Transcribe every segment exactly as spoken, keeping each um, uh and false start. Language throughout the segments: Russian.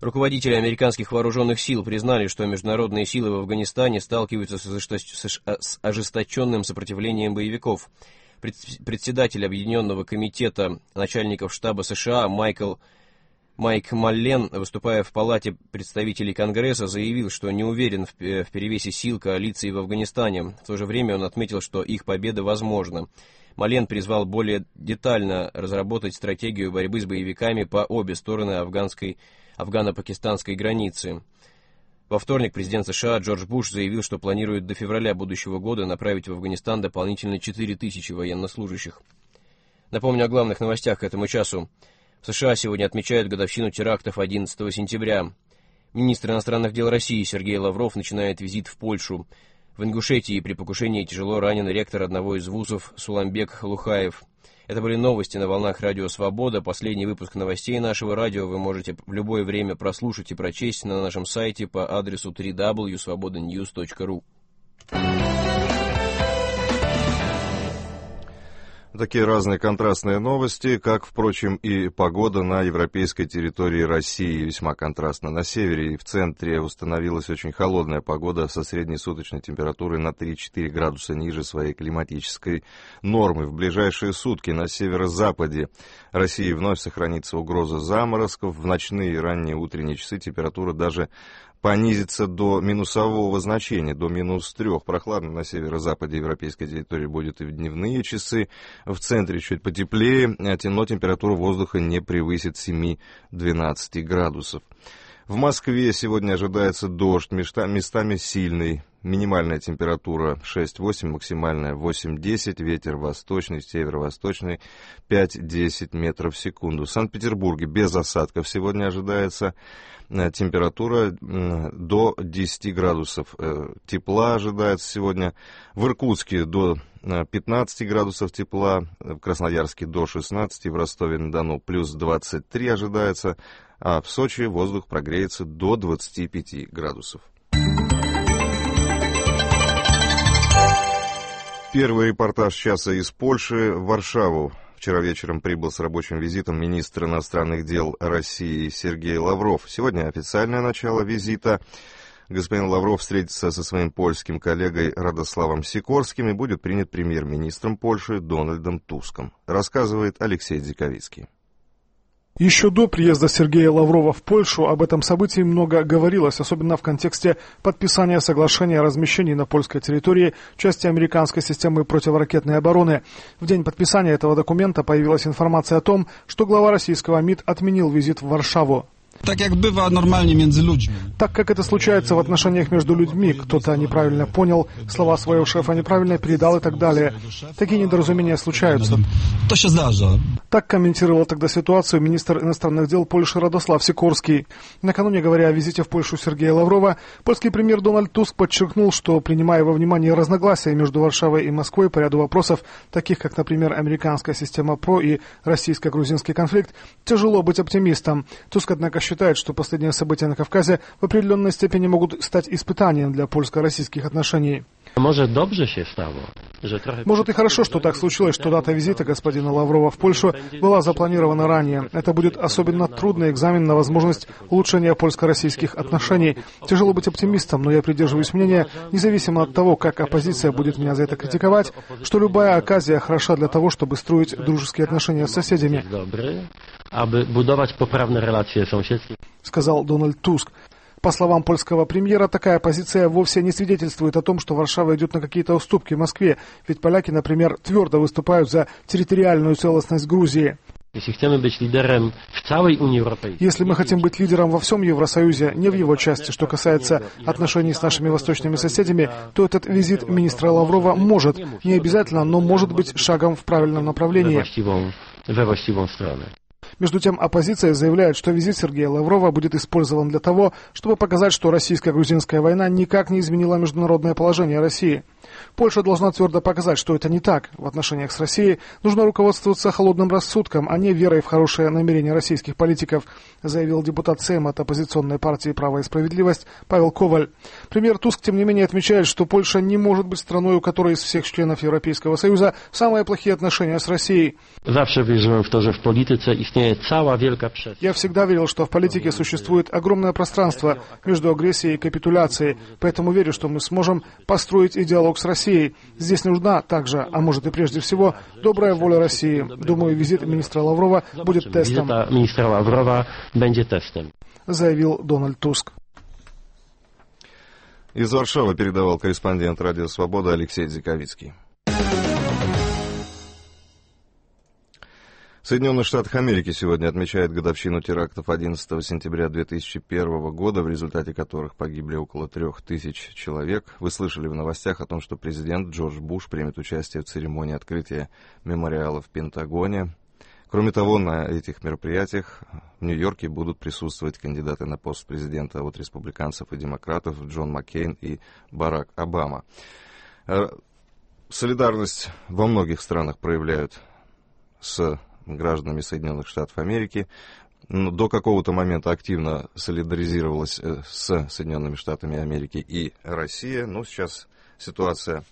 Руководители американских вооруженных сил признали, что международные силы в Афганистане сталкиваются с ожесточенным сопротивлением боевиков. Председатель Объединенного комитета начальников штаба США Майкл Майк Маллен, выступая в Палате представителей Конгресса, заявил, что не уверен в перевесе сил коалиции в Афганистане. В то же время он отметил, что их победа возможна. Маллен призвал более детально разработать стратегию борьбы с боевиками по обе стороны афганской, афгано-пакистанской границы. Во вторник президент США Джордж Буш заявил, что планирует до февраля будущего года направить в Афганистан дополнительно четыре тысячи военнослужащих. Напомню о главных новостях к этому часу. В США сегодня отмечают годовщину терактов одиннадцатого сентября. Министр иностранных дел России Сергей Лавров начинает визит в Польшу. В Ингушетии при покушении тяжело ранен ректор одного из вузов Суламбек Халухаев. Это были новости на волнах Радио Свобода. Последний выпуск новостей нашего радио вы можете в любое время прослушать и прочесть на нашем сайте по адресу дабл ю дабл ю дабл ю точка свобода ньюс точка ру. Такие разные контрастные новости, как, впрочем, и погода на европейской территории России. Весьма контрастно. На севере и в центре установилась очень холодная погода со средней суточной температурой на три-четыре градуса ниже своей климатической нормы. В ближайшие сутки на северо-западе России вновь сохранится угроза заморозков. В ночные и ранние утренние часы температура даже понизится до минусового значения, до минус трех. Прохладно на северо-западе европейской территории будет и в дневные часы. В центре чуть потеплее, но температура воздуха не превысит семь-двенадцать градусов. В Москве сегодня ожидается дождь, местами сильный. Минимальная температура шесть-восемь, максимальная восемь-десять, ветер восточный, северо-восточный пять-десять метров в секунду. В Санкт-Петербурге без осадков сегодня ожидается температура до десяти градусов тепла ожидается сегодня. В Иркутске до пятнадцати градусов тепла, в Красноярске до шестнадцати, в Ростове-на-Дону плюс двадцать три ожидается, а в Сочи воздух прогреется до двадцати пяти градусов. Первый репортаж часа из Польши в Варшаву. Вчера вечером прибыл с рабочим визитом министр иностранных дел России Сергей Лавров. Сегодня официальное начало визита. Господин Лавров встретится со своим польским коллегой Радославом Сикорским и будет принят премьер-министром Польши Дональдом Туском, рассказывает Алексей Дзиковицкий. Еще до приезда Сергея Лаврова в Польшу об этом событии много говорилось, особенно в контексте подписания соглашения о размещении на польской территории части американской системы противоракетной обороны. В день подписания этого документа появилась информация о том, что глава российского МИД отменил визит в Варшаву. Так как bywa normalnie między ludźmi. Так как это случается в отношениях между людьми, кто-то неправильно понял, слова своего шефа неправильно передал и так далее. Такие недоразумения случаются. То się zdarza. Так комментировал тогда ситуацию министр иностранных дел Польши Радослав Сикорский. Накануне, говоря о визите в Польшу Сергея Лаврова, польский премьер Дональд Туск подчеркнул, что, принимая во внимание разногласия между Варшавой и Москвой по ряду вопросов, таких как, например, американская система ПРО и российско-грузинский конфликт, тяжело быть оптимистом. Туск, однако, считает, что последние события на Кавказе в определенной степени могут стать испытанием для польско-российских отношений. Может, добре się stało, że trochę... Может и хорошо, что так случилось, что дата визита господина Лаврова в Польшу была запланирована ранее. Это будет особенно трудный экзамен на возможность улучшения польско-российских отношений. Тяжело быть оптимистом, но я придерживаюсь мнения, независимо от того, как оппозиция будет меня за это критиковать, что любая оказия хороша для того, чтобы строить дружеские отношения с соседями. Aby budować poprawne relacje sąsiedzkie, сказал Дональд Туск. По словам польского премьера, такая позиция вовсе не свидетельствует о том, что Варшава идет на какие-то уступки Москве, ведь поляки, например, твердо выступают за территориальную целостность Грузии. Jeśli chcemy być liderem w całej Unii Europejskiej. Если мы хотим быть лидером во всем Евросоюзе, не в его части, что касается отношений с нашими восточными соседями, то этот визит министра Лаврова может, не обязательно, но может быть шагом в правильном направлении. We właściwą stronę. Между тем, оппозиция заявляет, что визит Сергея Лаврова будет использован для того, чтобы показать, что российско-грузинская война никак не изменила международное положение России. Польша должна твердо показать, что это не так. В отношениях с Россией нужно руководствоваться холодным рассудком, а не верой в хорошее намерение российских политиков, заявил депутат Сейма от оппозиционной партии «Право и справедливость» Павел Коваль. Премьер Туск, тем не менее, отмечает, что Польша не может быть страной, у которой из всех членов Европейского Союза самые плохие отношения с Россией. Zawsze wierzyłem w to, że w polityce istnieje istnieje cała wielka przestrzeń. Я всегда верил, что в политике существует огромное пространство между агрессией и капитуляцией, поэтому верю, что мы сможем построить и диалог с Россией. Здесь нужна также, а может и прежде всего, добрая воля России. Думаю, визит министра Лаврова будет тестом, Wizyta ministra Ławrowa będzie testem. заявил Дональд Туск. Из Варшавы передавал корреспондент «Радио Свобода» Алексей Дзиковицкий. Соединенные Штаты Америки сегодня отмечают годовщину терактов одиннадцатого сентября две тысячи первого года, в результате которых погибли около трех тысяч человек. Вы слышали в новостях о том, что президент Джордж Буш примет участие в церемонии открытия мемориала в Пентагоне. Кроме того, на этих мероприятиях в Нью-Йорке будут присутствовать кандидаты на пост президента от республиканцев и демократов Джон Маккейн и Барак Обама. Солидарность во многих странах проявляют с гражданами Соединенных Штатов Америки. Но до какого-то момента активно солидаризировалась с Соединенными Штатами Америки и Россия. Но сейчас ситуация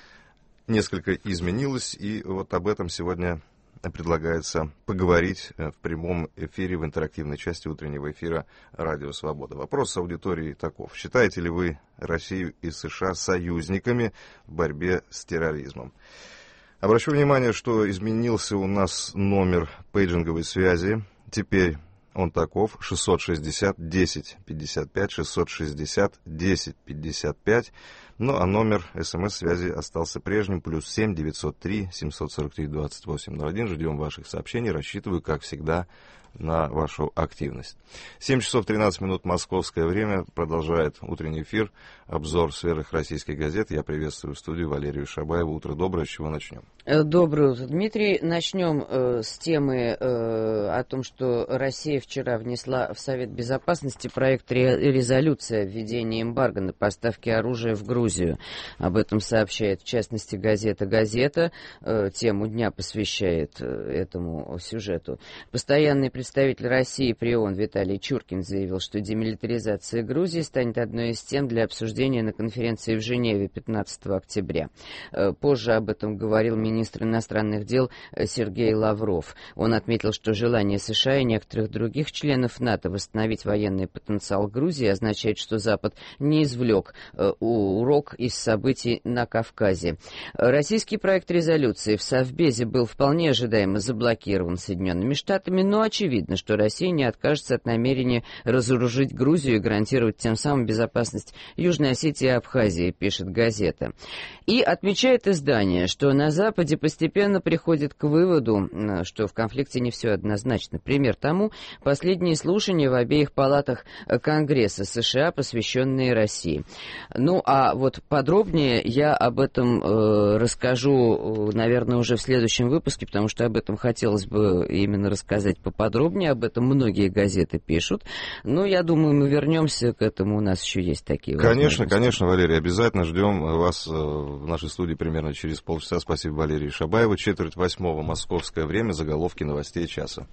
несколько изменилась, и вот об этом сегодня предлагается поговорить в прямом эфире, в интерактивной части утреннего эфира «Радио Свобода». Вопрос с аудиторией таков. Считаете ли вы Россию и США союзниками в борьбе с терроризмом? Обращу внимание, что изменился у нас номер пейджинговой связи. Теперь он таков: шестьсот шестьдесят десять пятьдесят пять, шестьсот шестьдесят десять пятьдесят пять. Ну а номер смс-связи остался прежним: плюс семь девятьсот три семьсот сорок три двадцать восемь ноль один. Ждем ваших сообщений, рассчитываю, как всегда, на вашу активность. семь часов тринадцать минут московское время. Продолжает утренний эфир обзор свежих российских газет. Я приветствую в студию Валерию Шабаеву. Утро доброе. С чего начнем? Доброе утро, Дмитрий. Начнем э, с темы э, о том, что Россия вчера внесла в Совет Безопасности проект ре- резолюции о введении эмбарго на поставки оружия в Грузию. Об этом сообщает, в частности, газета «Газета». Э, тему дня посвящает э, этому сюжету. Постоянный представитель России при ООН Виталий Чуркин заявил, что демилитаризация Грузии станет одной из тем для обсуждения на конференции в Женеве пятнадцатого октября. Э, позже об этом говорил министр министр иностранных дел Сергей Лавров. Он отметил, что желание США и некоторых других членов НАТО восстановить военный потенциал Грузии означает, что Запад не извлек э, урок из событий на Кавказе. Российский проект резолюции в Совбезе был вполне ожидаемо заблокирован Соединенными Штатами, но очевидно, что Россия не откажется от намерения разоружить Грузию и гарантировать тем самым безопасность Южной Осетии и Абхазии, пишет газета. И отмечает издание, что на Западе постепенно приходит к выводу, что в конфликте не все однозначно. Пример тому — последние слушания в обеих палатах Конгресса США, посвященные России. Ну, а вот подробнее я об этом э, расскажу, наверное, уже в следующем выпуске, потому что об этом хотелось бы именно рассказать поподробнее. Об этом многие газеты пишут. Но я думаю, мы вернемся к этому. У нас еще есть такие возможности. Конечно, конечно, Валерий, обязательно ждем вас в нашей студии примерно через полчаса. Спасибо, Валерий Шабаеву. Четверть восьмого московское время. Заголовки новостей часа.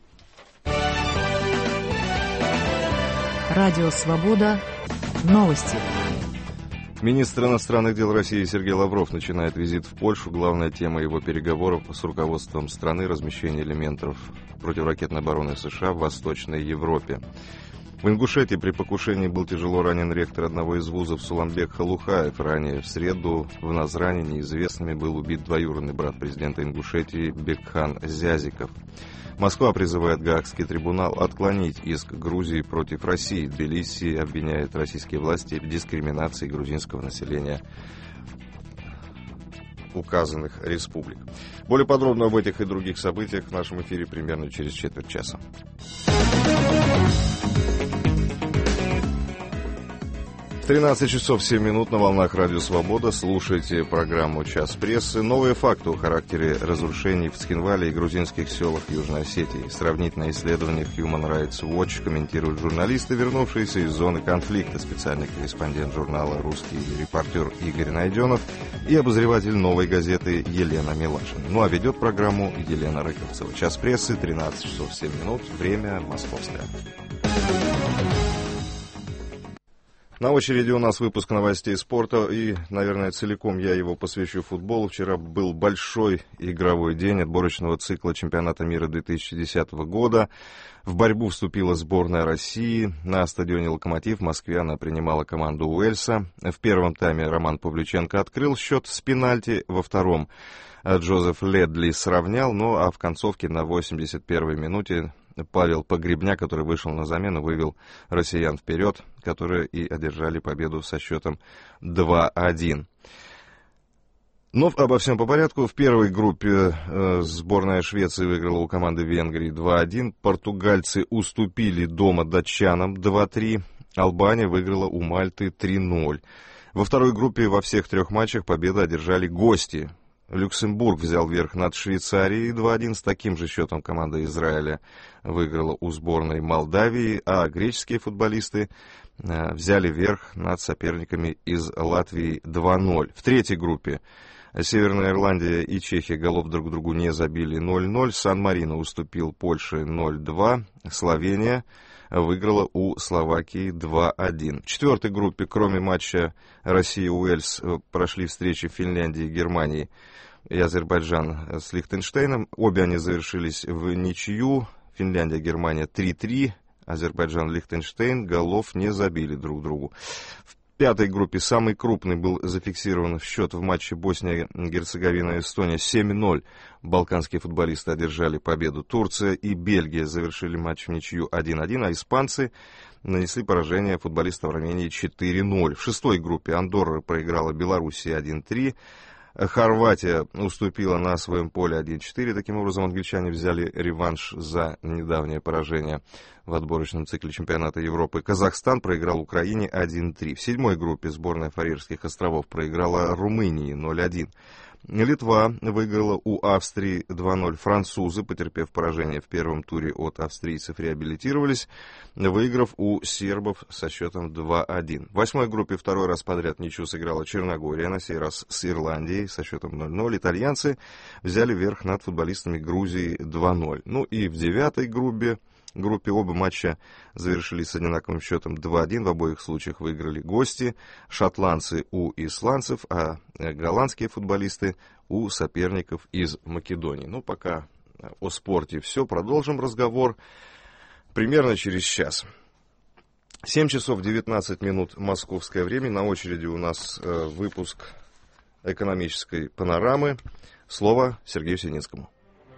Радио Свобода. Новости. Министр иностранных дел России Сергей Лавров начинает визит в Польшу. Главная тема его переговоров с руководством страны — размещение элементов противоракетной обороны США в Восточной Европе. В Ингушетии при покушении был тяжело ранен ректор одного из вузов Суламбек Халухаев. Ранее в среду в Назране неизвестными был убит двоюродный брат президента Ингушетии Бекхан Зязиков. Москва призывает Гаагский трибунал отклонить иск Грузии против России. Тбилиси обвиняет российские власти в дискриминации грузинского населения указанных республик. Более подробно об этих и других событиях в нашем эфире примерно через четверть часа. тринадцать часов семь минут на волнах Радио Свобода. Слушайте программу «Час прессы». Новые факты о характере разрушений в Цхинвале и грузинских селах Южной Осетии. Сравнительное исследование Human Rights Watch комментируют журналисты, вернувшиеся из зоны конфликта. Специальный корреспондент журнала «Русский репортер» Игорь Найденов и обозреватель «Новой газеты» Елена Милашина. Ну а ведет программу Елена Рыковцева. «Час прессы», тринадцать часов семь минут, время московское. На очереди у нас выпуск новостей спорта, и, наверное, целиком я его посвящу футболу. Вчера был большой игровой день отборочного цикла чемпионата мира две тысячи десятого года. В борьбу вступила сборная России. На стадионе «Локомотив» в Москве она принимала команду Уэльса. В первом тайме Роман Павлюченко открыл счет с пенальти, во втором Джозеф Ледли сравнял, ну а в концовке на восемьдесят первой минуте Павел Погребняк, который вышел на замену, вывел россиян вперед, которые и одержали победу со счетом два один. Но обо всем по порядку. В первой группе э, сборная Швеции выиграла у команды Венгрии два один. Португальцы уступили дома датчанам два три. Албания выиграла у Мальты три ноль. Во второй группе во всех трех матчах победу одержали гости. Люксембург взял верх над Швейцарией два один. С таким же счетом команда Израиля выиграла у сборной Молдавии, а греческие футболисты э, взяли верх над соперниками из Латвии два ноль. В третьей группе Северная Ирландия и Чехия голов друг другу не забили ноль ноль. Сан-Марино уступил Польше ноль два. Словения выиграла у Словакии два один. В четвертой группе, кроме матча Россия-Уэльс, прошли встречи Финляндии и Германии и Азербайджан с Лихтенштейном. Обе они завершились в ничью. Финляндия, Германия три три. Азербайджан, Лихтенштейн голов не забили друг другу. В пятой группе самый крупный был зафиксирован счет в матче Босния-Герцеговина Эстония семь ноль. Балканские футболисты одержали победу. Турция и Бельгия завершили матч в ничью один один, а испанцы нанесли поражение футболистам Армении четыре ноль. В шестой группе Андорра проиграла Белоруссии один три. Хорватия уступила на своем поле один четыре. Таким образом, англичане взяли реванш за недавнее поражение в отборочном цикле чемпионата Европы. Казахстан проиграл Украине один три. В седьмой группе сборная Фарерских островов проиграла Румынии ноль один. Литва выиграла у Австрии два ноль. Французы, потерпев поражение в первом туре от австрийцев, реабилитировались, выиграв у сербов со счетом два один. В восьмой группе второй раз подряд ничью сыграла Черногория, на сей раз с Ирландией со счетом ноль ноль. Итальянцы взяли верх над футболистами Грузии два ноль. Ну и в девятой группе группе оба матча завершились с одинаковым счетом два один. В обоих случаях выиграли гости. Шотландцы у исландцев, а голландские футболисты у соперников из Македонии. Ну, пока о спорте все. Продолжим разговор примерно через час. семь часов девятнадцать минут московское время. На очереди у нас э, выпуск экономической панорамы. Слово Сергею Синицкому.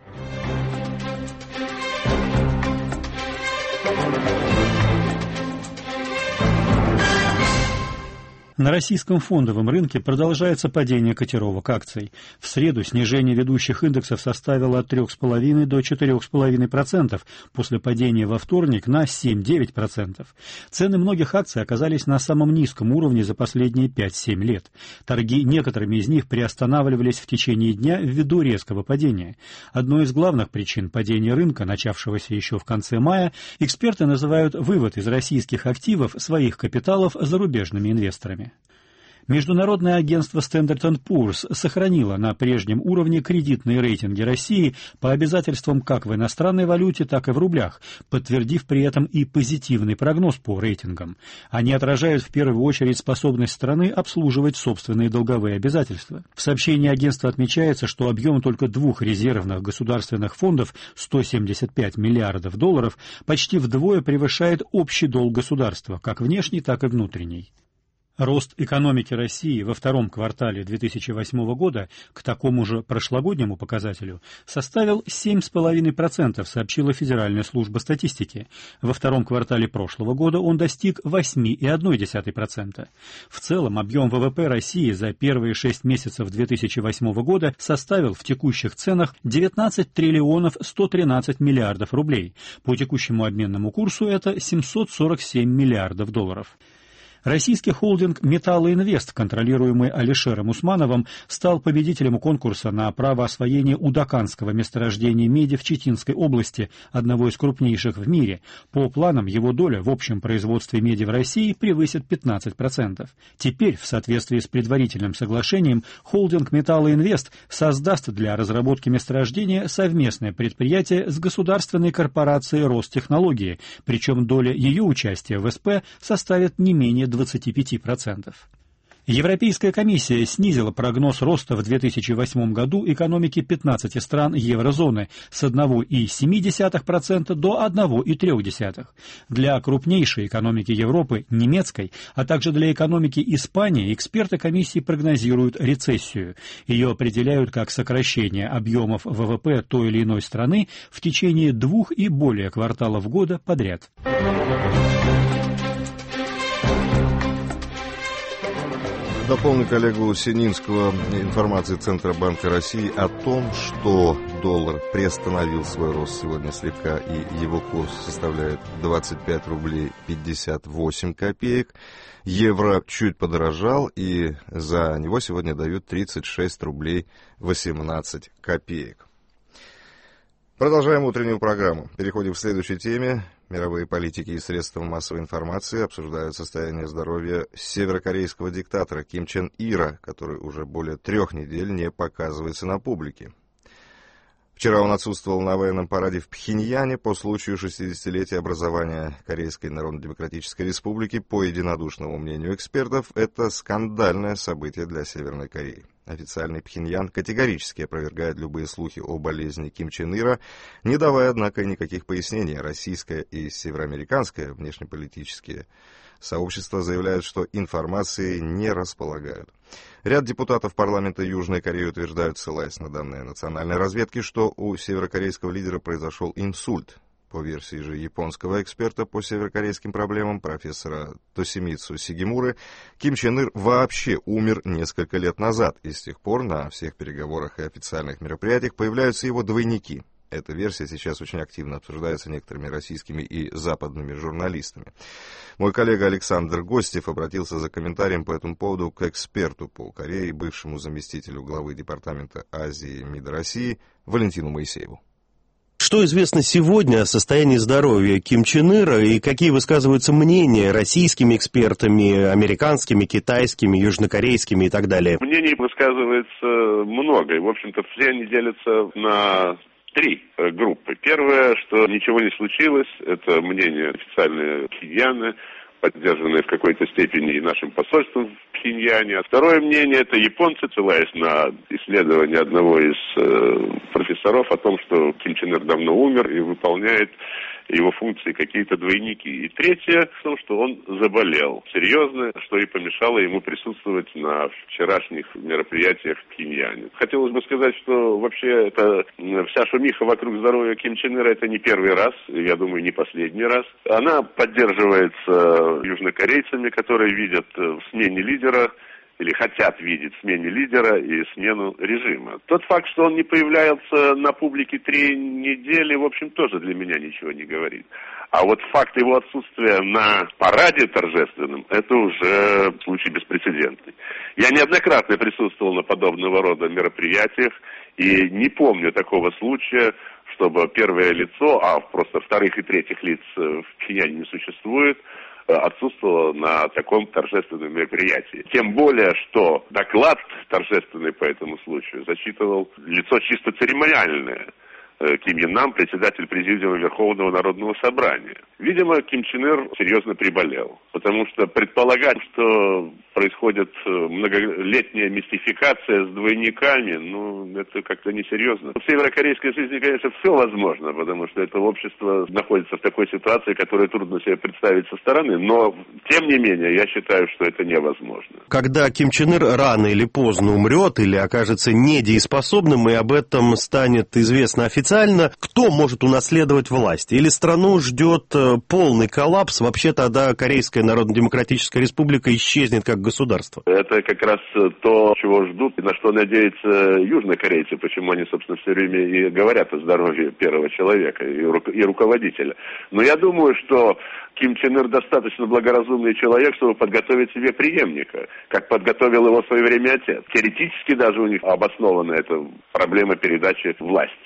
На российском фондовом рынке продолжается падение котировок акций. В среду снижение ведущих индексов составило от трёх целых пяти десятых до четырёх целых пяти десятых процентов, после падения во вторник на семь-девять процентов. Цены многих акций оказались на самом низком уровне за последние пять-семь лет. Торги некоторыми из них приостанавливались в течение дня ввиду резкого падения. Одной из главных причин падения рынка, начавшегося еще в конце мая, эксперты называют вывод из российских активов своих капиталов зарубежными инвесторами. Международное агентство Standard энд Poor's сохранило на прежнем уровне кредитные рейтинги России по обязательствам как в иностранной валюте, так и в рублях, подтвердив при этом и позитивный прогноз по рейтингам. Они отражают в первую очередь способность страны обслуживать собственные долговые обязательства. В сообщении агентства отмечается, что объем только двух резервных государственных фондов, сто семьдесят пять миллиардов долларов, почти вдвое превышает общий долг государства, как внешний, так и внутренний. Рост экономики России во втором квартале две тысячи восьмого года к такому же прошлогоднему показателю составил семь целых пять десятых процента, сообщила Федеральная служба статистики. Во втором квартале прошлого года он достиг восемь целых одна десятая процента. В целом объем ВВП России за первые шесть месяцев две тысячи восьмого года составил в текущих ценах девятнадцать триллионов сто тринадцать миллиардов рублей. По текущему обменному курсу это семьсот сорок семь миллиардов долларов. Российский холдинг «Металлоинвест», контролируемый Алишером Усмановым, стал победителем конкурса на право освоения удаканского месторождения меди в Читинской области, одного из крупнейших в мире. По планам, его доля в общем производстве меди в России превысит пятнадцать процентов. Теперь, в соответствии с предварительным соглашением, холдинг «Металлоинвест» создаст для разработки месторождения совместное предприятие с государственной корпорацией «Ростехнологии», причем доля ее участия в СП составит не менее двадцати двадцати пяти процентов. Европейская комиссия снизила прогноз роста в две тысячи восьмом году экономики пятнадцати стран еврозоны с одного целых семи десятых процента до одного целых трёх десятых процента. Для крупнейшей экономики Европы, немецкой, а также для экономики Испании, эксперты комиссии прогнозируют рецессию. Ее определяют как сокращение объемов ВВП той или иной страны в течение двух и более кварталов года подряд. Дополню коллегу Сининского информации Центробанка России о том, что доллар приостановил свой рост сегодня слегка, и его курс составляет двадцать пять рублей пятьдесят восемь копеек. Евро чуть подорожал, и за него сегодня дают тридцать шесть рублей восемнадцать копеек. Продолжаем утреннюю программу. Переходим к следующей теме. Мировые политики и средства массовой информации обсуждают состояние здоровья северокорейского диктатора Ким Чен Ира, который уже более трех недель не показывается на публике. Вчера он отсутствовал на военном параде в Пхеньяне по случаю шестидесятилетия образования Корейской Народно-Демократической Республики. По единодушному мнению экспертов, это скандальное событие для Северной Кореи. Официальный Пхеньян категорически опровергает любые слухи о болезни Ким Чен Ира, не давая, однако, никаких пояснений. Российское и североамериканское внешнеполитические сообщества заявляют, что информацией не располагают. Ряд депутатов парламента Южной Кореи утверждают, ссылаясь на данные национальной разведки, что у северокорейского лидера произошел инсульт. По версии же японского эксперта по северокорейским проблемам, профессора Тосимицу Сигимуры, Ким Чен Ир вообще умер несколько лет назад, и с тех пор на всех переговорах и официальных мероприятиях появляются его двойники. Эта версия сейчас очень активно обсуждается некоторыми российскими и западными журналистами. Мой коллега Александр Гостев обратился за комментарием по этому поводу к эксперту по Корее, бывшему заместителю главы Департамента Азии МИД России Валентину Моисееву. Что известно сегодня о состоянии здоровья Ким Чен Ира и какие высказываются мнения российскими экспертами, американскими, китайскими, южнокорейскими и так далее? Мнений высказывается много, и, в общем-то, все они делятся на три группы. Первое, что ничего не случилось, это мнение официальное Пхеньяна, поддержанное в какой-то степени и нашим посольством в Пхеньяне. А второе мнение — это японцы, ссылаясь на исследование одного из э, профессоров о том, что Ким Чен Ир давно умер и выполняет его функции какие-то двойники. И третье в том, что он заболел серьезно, что и помешало ему присутствовать на вчерашних мероприятиях в Пхеньяне. Хотелось бы сказать, что вообще это вся шумиха вокруг здоровья Ким Чен Ира — это не первый раз, я думаю, не последний раз. Она поддерживается южнокорейцами, которые видят в смене лидера или хотят видеть в смене лидера и смену режима. Тот факт, что он не появляется на публике три недели, в общем, тоже для меня ничего не говорит. А вот факт его отсутствия на параде торжественном, это уже случай беспрецедентный. Я неоднократно присутствовал на подобного рода мероприятиях и не помню такого случая, чтобы первое лицо, а просто вторых и третьих лиц в Пхеньяне не существует, отсутствовало на таком торжественном мероприятии. Тем более, что доклад торжественный по этому случаю зачитывал лицо чисто церемониальное. Ким Ен Нам, председатель Президиума Верховного Народного Собрания. Видимо, Ким Чен Ир серьезно приболел, потому что предполагать, что происходит многолетняя мистификация с двойниками, ну, это как-то несерьезно. В северокорейской жизни, конечно, все возможно, потому что это общество находится в такой ситуации, которую трудно себе представить со стороны, но, тем не менее, я считаю, что это невозможно. Когда Ким Чен Ир рано или поздно умрет или окажется недееспособным, и об этом станет известно официально, кто может унаследовать власть? Или страну ждет полный коллапс? Вообще тогда Корейская Народно-Демократическая Республика исчезнет как государство. Это как раз то, чего ждут, и на что надеются южнокорейцы, почему они, собственно, все время и говорят о здоровье первого человека и, ру- и руководителя. Но я думаю, что Ким Чен Ир достаточно благоразумный человек, чтобы подготовить себе преемника, как подготовил его в свое время отец. Теоретически даже у них обоснована эта проблема передачи власти.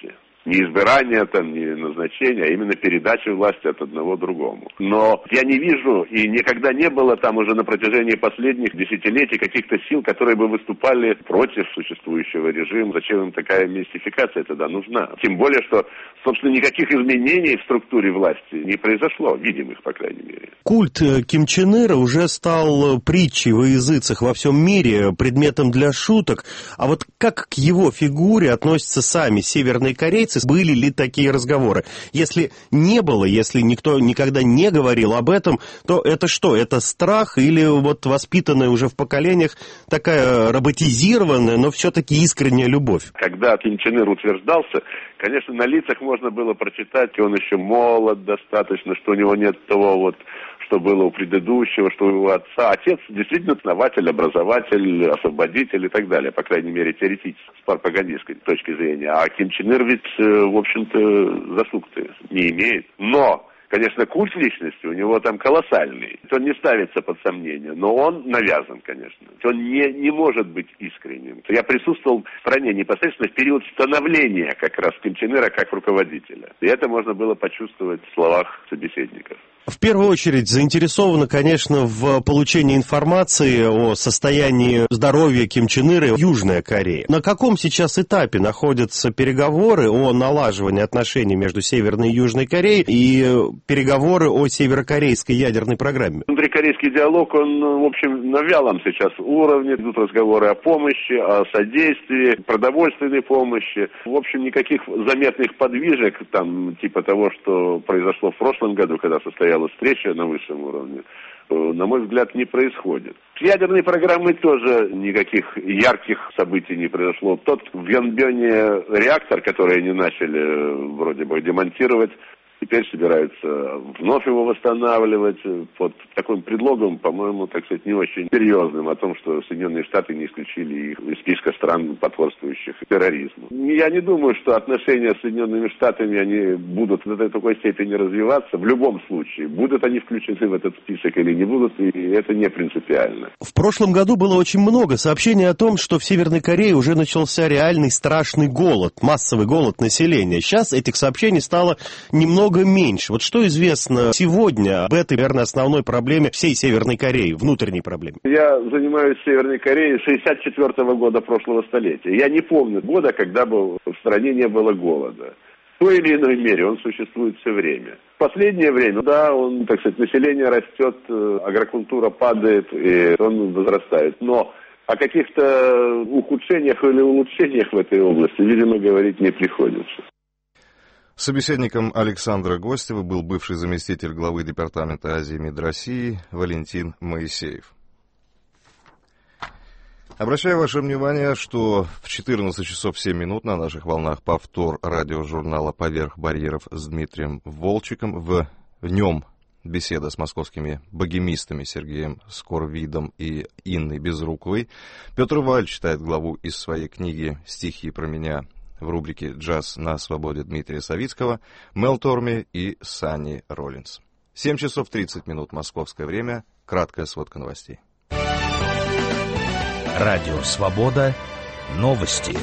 Не избирание, там, не назначение, а именно передача власти от одного другому. Но я не вижу, и никогда не было там уже на протяжении последних десятилетий каких-то сил, которые бы выступали против существующего режима. Зачем им такая мистификация тогда нужна? Тем более, что, собственно, никаких изменений в структуре власти не произошло, видимых, по крайней мере. Культ Ким Чен Ира уже стал притчей во языцах во всем мире, предметом для шуток. А вот как к его фигуре относятся сами северные корейцы? Были ли такие разговоры? Если не было, если никто никогда не говорил об этом, то это что? Это страх или вот воспитанная уже в поколениях такая роботизированная, но все-таки искренняя любовь? Когда Ким Чен Ир утверждался, конечно, на лицах можно было прочитать, что он еще молод достаточно, что у него нет того вот, что было у предыдущего, что у его отца. Отец действительно основатель, образователь, освободитель и так далее, по крайней мере, теоретически, с пропагандистской точки зрения. А Ким Чен Ир ведь, в общем-то, заслуг-то не имеет. Но, конечно, культ личности у него там колоссальный. Он не ставится под сомнение, но он навязан, конечно. Он не, не может быть искренним. Я присутствовал в стране непосредственно в период становления как раз Ким Чен Ира как руководителя. И это можно было почувствовать в словах собеседников. В первую очередь заинтересованы, конечно, в получении информации о состоянии здоровья Ким Чен Ира Южная Корея. На каком сейчас этапе находятся переговоры о налаживании отношений между Северной и Южной Кореей и переговоры о северокорейской ядерной программе? Внутрикорейский диалог, он, в общем, на вялом сейчас уровне. Идут разговоры о помощи, о содействии, продовольственной помощи. В общем, никаких заметных подвижек, там, типа того, что произошло в прошлом году, когда состоялась встреча на высшем уровне, на мой взгляд, не происходит. С ядерной программой тоже никаких ярких событий не произошло. Тот в Йонбёне реактор, который они начали вроде бы демонтировать, теперь собираются вновь его восстанавливать под таким предлогом, по-моему, так сказать, не очень серьезным, о том, что Соединенные Штаты не исключили их из списка стран, потворствующих терроризму. Я не думаю, что отношения с Соединенными Штатами они будут до такой степени развиваться. В любом случае, будут они включены в этот список или не будут, и это не принципиально. В прошлом году было очень много сообщений о том, что в Северной Корее уже начался реальный страшный голод, массовый голод населения. Сейчас этих сообщений стало немного меньше. Вот что известно сегодня об этой, наверное, основной проблеме всей Северной Кореи, внутренней проблеме? Я занимаюсь Северной Кореей с шестьдесят четвёртого года прошлого столетия. Я не помню года, когда бы в стране не было голода. В той или иной мере он существует все время. В последнее время, да, он, так сказать, население растет, агрокультура падает, и он возрастает. Но о каких-то ухудшениях или улучшениях в этой области, видимо, говорить не приходится. Собеседником Александра Гостева был бывший заместитель главы Департамента Азии МИД России Валентин Моисеев. Обращаю ваше внимание, что в четырнадцать часов семь минут на наших волнах повтор радиожурнала «Поверх барьеров» с Дмитрием Волчиком. В, в нем беседа с московскими богемистами Сергеем Скорвидом и Инной Безруковой. Петр Валь читает главу из своей книги «Стихи про меня» в рубрике «Джаз на свободе» Дмитрия Савицкого, Мел Торми и Санни Роллинс. семь часов тридцать минут московское время. Краткая сводка новостей. Радио «Свобода». Новости.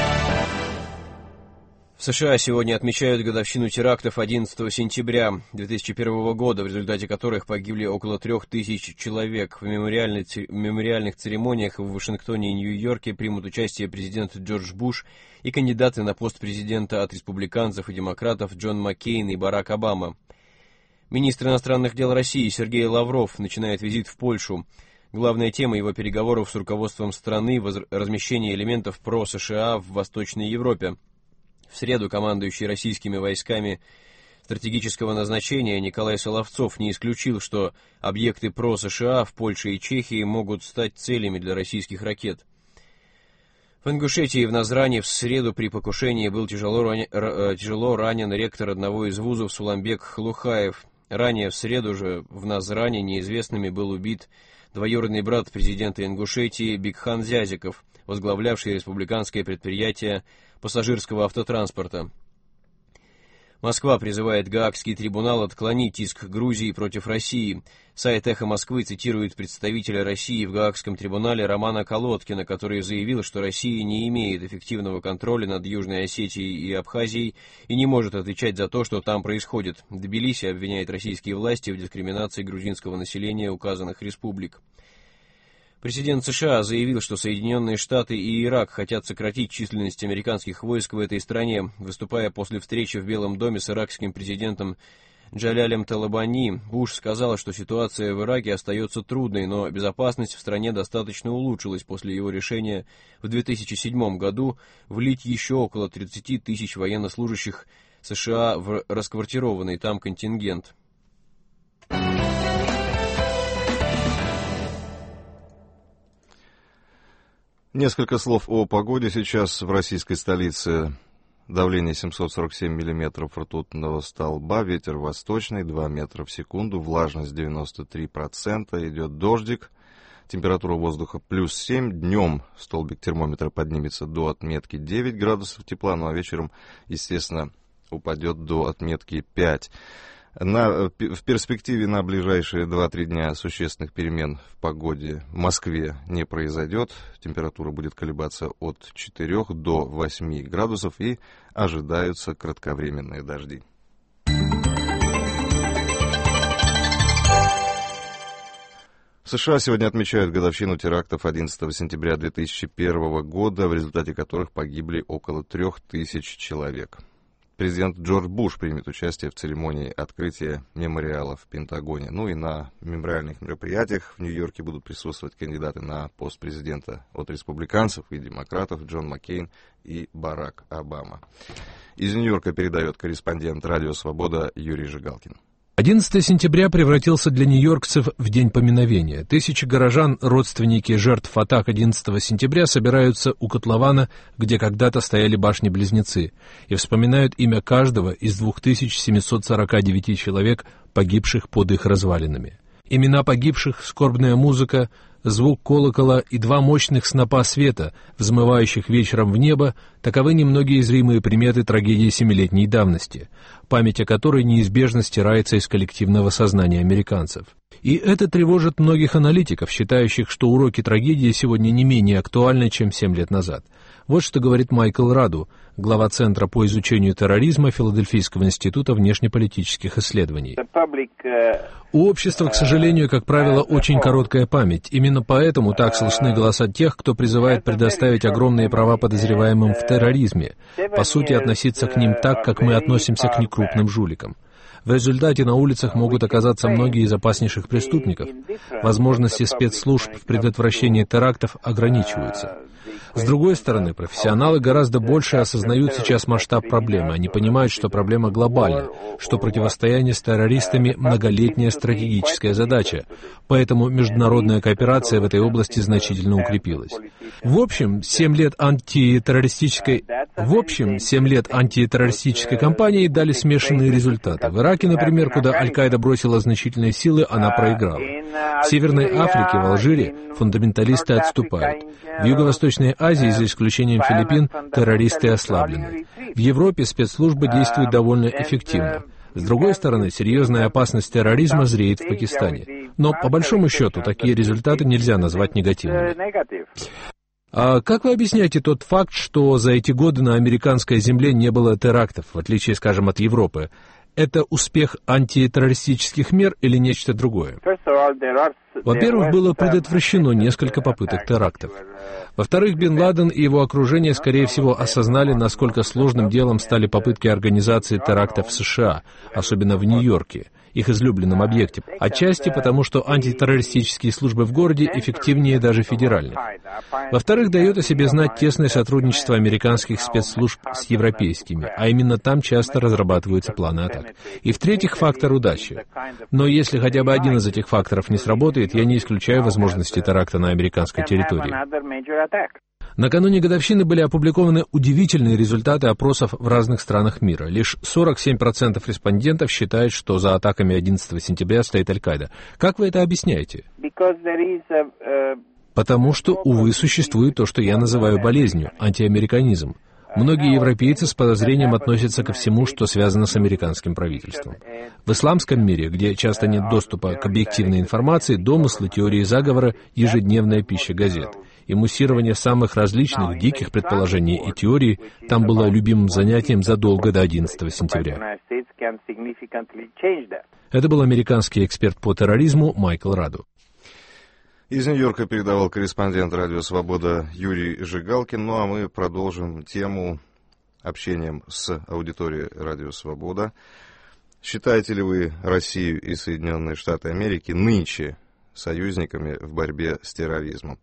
В США сегодня отмечают годовщину терактов одиннадцатого сентября две тысячи первого года, в результате которых погибли около трех тысяч человек. В мемориальных церемониях в Вашингтоне и Нью-Йорке примут участие президент Джордж Буш и кандидаты на пост президента от республиканцев и демократов Джон Маккейн и Барак Обама. Министр иностранных дел России Сергей Лавров начинает визит в Польшу. Главная тема его переговоров с руководством страны – размещение элементов про-США в Восточной Европе. В среду командующий российскими войсками стратегического назначения Николай Соловцов не исключил, что объекты про-США в Польше и Чехии могут стать целями для российских ракет. В Ингушетии в Назране в среду при покушении был тяжело, ран... тяжело ранен ректор одного из вузов Суланбек Хлухаев. Ранее в среду же в Назране неизвестными был убит двоюродный брат президента Ингушетии Бикхан Зязиков, возглавлявший республиканское предприятие пассажирского автотранспорта. Москва призывает Гаагский трибунал отклонить иск Грузии против России. Сайт «Эхо Москвы» цитирует представителя России в Гаагском трибунале Романа Колодкина, который заявил, что Россия не имеет эффективного контроля над Южной Осетией и Абхазией и не может отвечать за то, что там происходит. Тбилиси обвиняет российские власти в дискриминации грузинского населения указанных республик. Президент США заявил, что Соединенные Штаты и Ирак хотят сократить численность американских войск в этой стране. Выступая после встречи в Белом доме с иракским президентом Джалялем Талабани, Буш сказал, что ситуация в Ираке остается трудной, но безопасность в стране достаточно улучшилась после его решения в две тысячи седьмом году влить еще около тридцати тысяч военнослужащих США в расквартированный там контингент. Несколько слов о погоде сейчас в российской столице. Давление семьсот сорок семь миллиметров ртутного столба, ветер восточный два метра в секунду, влажность девяносто три процента, идет дождик, температура воздуха плюс семь, днем столбик термометра поднимется до отметки девять градусов тепла, ну а вечером, естественно, упадет до отметки пять. На, в перспективе на ближайшие два-три дня существенных перемен в погоде в Москве не произойдет. Температура будет колебаться от четырёх до восьми градусов и ожидаются кратковременные дожди. В США сегодня отмечают годовщину терактов одиннадцатого сентября две тысячи первого года, в результате которых погибли около трех тысяч человек. Президент Джордж Буш примет участие в церемонии открытия мемориала в Пентагоне. Ну и на мемориальных мероприятиях в Нью-Йорке будут присутствовать кандидаты на пост президента от республиканцев и демократов Джон Маккейн и Барак Обама. Из Нью-Йорка передает корреспондент «Радио Свобода» Юрий Жигалкин. одиннадцатого сентября превратился для нью-йоркцев в день поминовения. Тысячи горожан, родственники жертв атак одиннадцатого сентября, собираются у котлована, где когда-то стояли башни-близнецы, и вспоминают имя каждого из двух тысяч семисот сорока девяти человек, погибших под их развалинами. Имена погибших, скорбная музыка, звук колокола и два мощных снопа света, взмывающих вечером в небо, таковы немногие зримые приметы трагедии семилетней давности, память о которой неизбежно стирается из коллективного сознания американцев. И это тревожит многих аналитиков, считающих, что уроки трагедии сегодня не менее актуальны, чем семь лет назад. Вот что говорит Майкл Раду, глава Центра по изучению терроризма Филадельфийского института внешнеполитических исследований. У общества, к сожалению, как правило, очень короткая память. Именно поэтому так слышны голоса тех, кто призывает предоставить огромные права подозреваемым в терроризме, по сути, относиться к ним так, как мы относимся к некрупным жуликам. В результате на улицах могут оказаться многие из опаснейших преступников. Возможности спецслужб в предотвращении терактов ограничиваются. С другой стороны, профессионалы гораздо больше осознают сейчас масштаб проблемы. Они понимают, что проблема глобальна, что противостояние с террористами – многолетняя стратегическая задача, поэтому международная кооперация в этой области значительно укрепилась. В общем, семь лет антитеррористической... В общем, семь лет антитеррористической кампании дали смешанные результаты. В Ираке, например, куда Аль-Каида бросила значительные силы, она проиграла. В Северной Африке, в Алжире, фундаменталисты отступают. В Юго-Восточной Азии, за исключением Филиппин, террористы ослаблены. В Европе спецслужбы действуют довольно эффективно. С другой стороны, серьезная опасность терроризма зреет в Пакистане. Но, по большому счету, такие результаты нельзя назвать негативными. А как вы объясняете тот факт, что за эти годы на американской земле не было терактов, в отличие, скажем, от Европы? Это успех антитеррористических мер или нечто другое? Во-первых, было предотвращено несколько попыток терактов. Во-вторых, Бен Ладен и его окружение, скорее всего, осознали, насколько сложным делом стали попытки организации терактов в США, особенно в Нью-Йорке, их излюбленном объекте, отчасти потому, что антитеррористические службы в городе эффективнее даже федеральных. Во-вторых, дает о себе знать тесное сотрудничество американских спецслужб с европейскими, а именно там часто разрабатываются планы атак. И в-третьих, фактор удачи. Но если хотя бы один из этих факторов не сработает, я не исключаю возможности теракта на американской территории. Накануне годовщины были опубликованы удивительные результаты опросов в разных странах мира. Лишь сорок семь процентов респондентов считают, что за атаками одиннадцатого сентября стоит Аль-Каида. Как вы это объясняете? Потому что, увы, существует то, что я называю болезнью – антиамериканизм. Многие европейцы с подозрением относятся ко всему, что связано с американским правительством. В исламском мире, где часто нет доступа к объективной информации, домыслы, теории заговора — ежедневная пища газет. И муссирование самых различных диких предположений и теорий там было любимым занятием задолго до одиннадцатого сентября. Это был американский эксперт по терроризму Майкл Раду. Из Нью-Йорка передавал корреспондент «Радио Свобода» Юрий Жигалкин. Ну а мы продолжим тему общением с аудиторией «Радио Свобода». Считаете ли вы Россию и Соединенные Штаты Америки нынче союзниками в борьбе с терроризмом?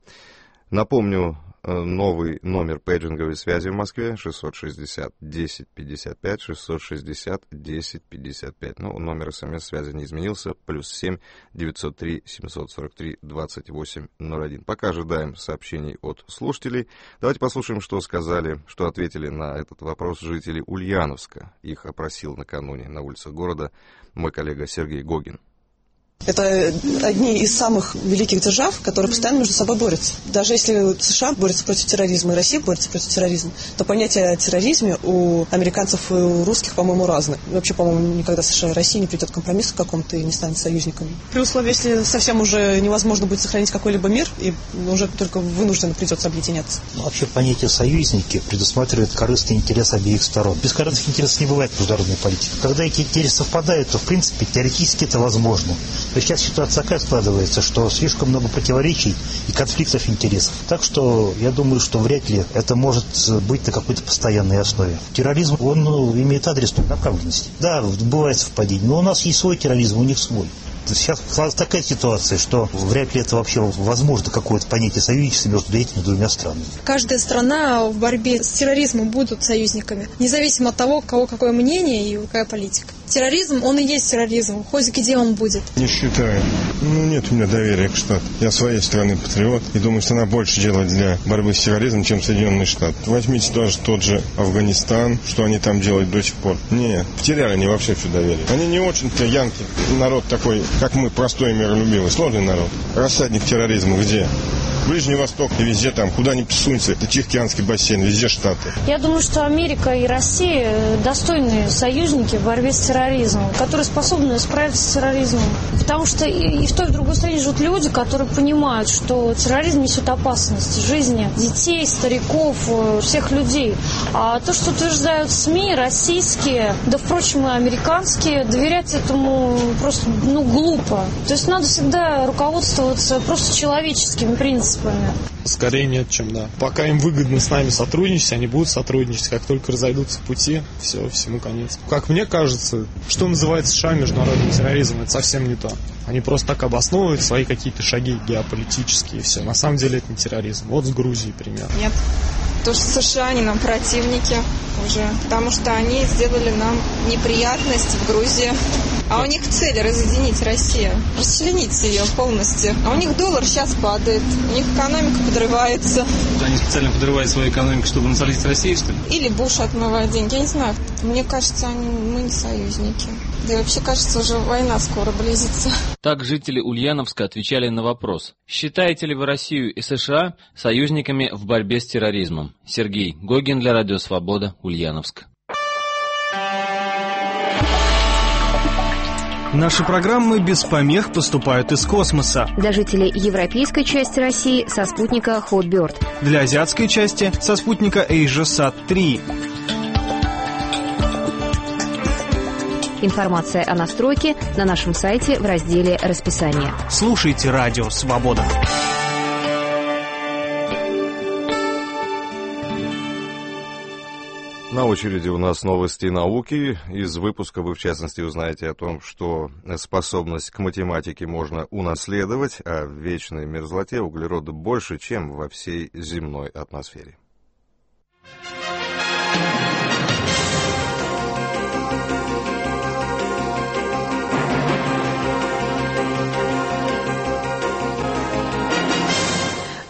Напомню, новый номер пейджинговой связи в Москве шестьсот шестьдесят десять пятьдесят пять, шестьсот шестьдесят десять пятьдесят пять. Ну, номер смс-связи не изменился, плюс семь девятьсот три семьсот сорок три двадцать восемь ноль один. Пока ожидаем сообщений от слушателей. Давайте послушаем, что сказали, что ответили на этот вопрос жители Ульяновска. Их опросил накануне на улицах города мой коллега Сергей Гогин. Это одни из самых великих держав, которые постоянно между собой борются. Даже если США борются против терроризма и Россия борется против терроризма, то понятие о терроризме у американцев и у русских, по-моему, разное. Вообще, по-моему, никогда США и Россия не придет к компромиссу какому-то и не станет союзниками. При условии, если совсем уже невозможно будет сохранить какой-либо мир, и уже только вынужденно придется объединяться. Вообще понятие «союзники» предусматривает корыстный интерес обеих сторон. Без корыстных интересов не бывает в международной политике. Когда эти интересы совпадают, то, в принципе, теоретически это возможно. То сейчас ситуация такая складывается, что слишком много противоречий и конфликтов интересов. Так что я думаю, что вряд ли это может быть на какой-то постоянной основе. Терроризм, он ну, имеет адресную направленность. Да, бывает совпадение, но у нас есть свой терроризм, у них свой. Сейчас такая ситуация, что вряд ли это вообще возможно какое-то понятие союзничества между этими двумя странами. Каждая страна в борьбе с терроризмом будут союзниками, независимо от того, у кого какое мнение и какая политика. Терроризм, он и есть терроризм, хоть где он будет. Не считаю. Ну, нет у меня доверия к Штатам. Я своей страны патриот и думаю, что она больше делает для борьбы с терроризмом, чем Соединенные Штаты. Возьмите даже тот же Афганистан, что они там делают до сих пор. Нет, потеряли они вообще все доверие. Они не очень-то янки, народ такой, как мы, простой, миролюбивый, сложный народ. Рассадник терроризма где? Ближний Восток и везде там, куда ни сунься, это Тихоокеанский бассейн, везде Штаты. Я думаю, что Америка и Россия достойные союзники в борьбе с терроризмом, которые способны справиться с терроризмом. Потому что и в той, и в другой стране живут люди, которые понимают, что терроризм несет опасность жизни детей, стариков, всех людей. А то, что утверждают СМИ, российские, да, впрочем, и американские, доверять этому просто, ну, глупо. То есть надо всегда руководствоваться просто человеческими принципами. Скорее нет, чем да. Пока им выгодно с нами сотрудничать, они будут сотрудничать. Как только разойдутся пути, все, всему конец. Как мне кажется, что называет США международным терроризмом, это совсем не то. Они просто так обосновывают свои какие-то шаги геополитические и все. На самом деле это не терроризм. Вот с Грузией пример. Нет. То, что США, они нам противники уже, потому что они сделали нам неприятность в Грузии. А у них цель разъединить Россию, расчленить ее полностью. А у них доллар сейчас падает, у них экономика подрывается. Они специально подрывают свою экономику, чтобы насолить России, что ли? Или Буш отмывает деньги, я не знаю. Мне кажется, они, мы не союзники. Да и вообще, кажется, уже война скоро близится. Так жители Ульяновска отвечали на вопрос: считаете ли вы Россию и США союзниками в борьбе с терроризмом? Сергей Гогин для Радио Свобода, Ульяновск. Наши программы без помех поступают из космоса. Для жителей европейской части России со спутника Hotbird. Для азиатской части со спутника AsiaSat три. Информация о настройке на нашем сайте в разделе «Расписание». Слушайте Радио Свобода. На очереди у нас новости науки. Из выпуска вы, в частности, узнаете о том, что способность к математике можно унаследовать, а в вечной мерзлоте углерода больше, чем во всей земной атмосфере.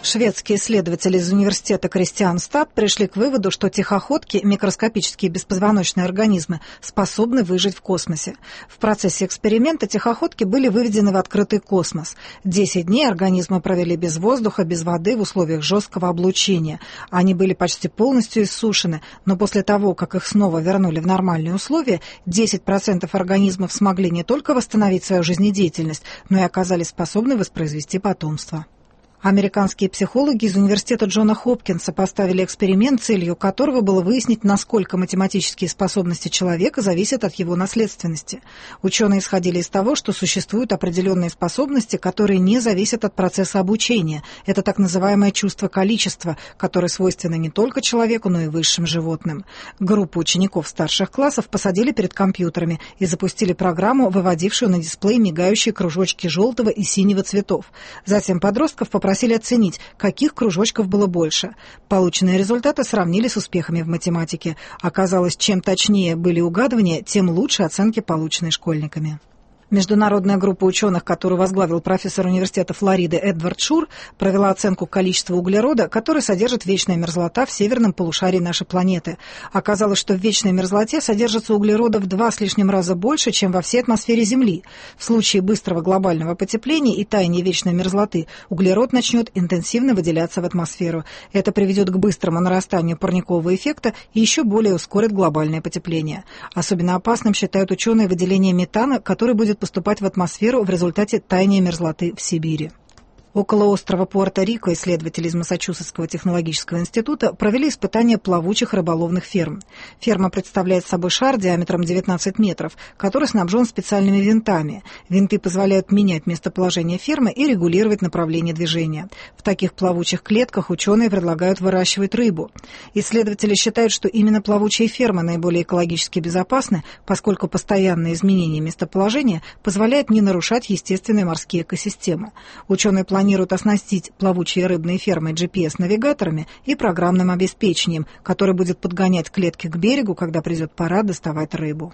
Шведские исследователи из университета Кристианстад пришли к выводу, что тихоходки, микроскопические беспозвоночные организмы, способны выжить в космосе. В процессе эксперимента тихоходки были выведены в открытый космос. Десять дней организмы провели без воздуха, без воды, в условиях жесткого облучения. Они были почти полностью иссушены, но после того, как их снова вернули в нормальные условия, десять процентов организмов смогли не только восстановить свою жизнедеятельность, но и оказались способны воспроизвести потомство. Американские психологи из университета Джона Хопкинса поставили эксперимент, целью которого было выяснить, насколько математические способности человека зависят от его наследственности. Ученые исходили из того, что существуют определенные способности, которые не зависят от процесса обучения. Это так называемое чувство количества, которое свойственно не только человеку, но и высшим животным. Группу учеников старших классов посадили перед компьютерами и запустили программу, выводившую на дисплей мигающие кружочки желтого и синего цветов. Затем подростков попросили Просили оценить, каких кружочков было больше. Полученные результаты сравнили с успехами в математике. Оказалось, чем точнее были угадывания, тем лучше оценки, полученные школьниками. Международная группа ученых, которую возглавил профессор университета Флориды Эдвард Шур, провела оценку количества углерода, который содержит вечная мерзлота в северном полушарии нашей планеты. Оказалось, что в вечной мерзлоте содержится углерода в два с лишним раза больше, чем во всей атмосфере Земли. В случае быстрого глобального потепления и таяния вечной мерзлоты углерод начнет интенсивно выделяться в атмосферу. Это приведет к быстрому нарастанию парникового эффекта и еще более ускорит глобальное потепление. Особенно опасным считают ученые выделение метана, который будет поступать в атмосферу в результате таяния мерзлоты в Сибири. Около острова Пуэрто-Рико исследователи из Массачусетского технологического института провели испытания плавучих рыболовных ферм. Ферма представляет собой шар диаметром девятнадцать метров, который снабжен специальными винтами. Винты позволяют менять местоположение фермы и регулировать направление движения. В таких плавучих клетках ученые предлагают выращивать рыбу. Исследователи считают, что именно плавучие фермы наиболее экологически безопасны, поскольку постоянное изменение местоположения позволяет не нарушать естественные морские экосистемы. Ученые планируют оснастить плавучие рыбные фермы джи пи эс-навигаторами и программным обеспечением, которое будет подгонять клетки к берегу, когда придет пора доставать рыбу.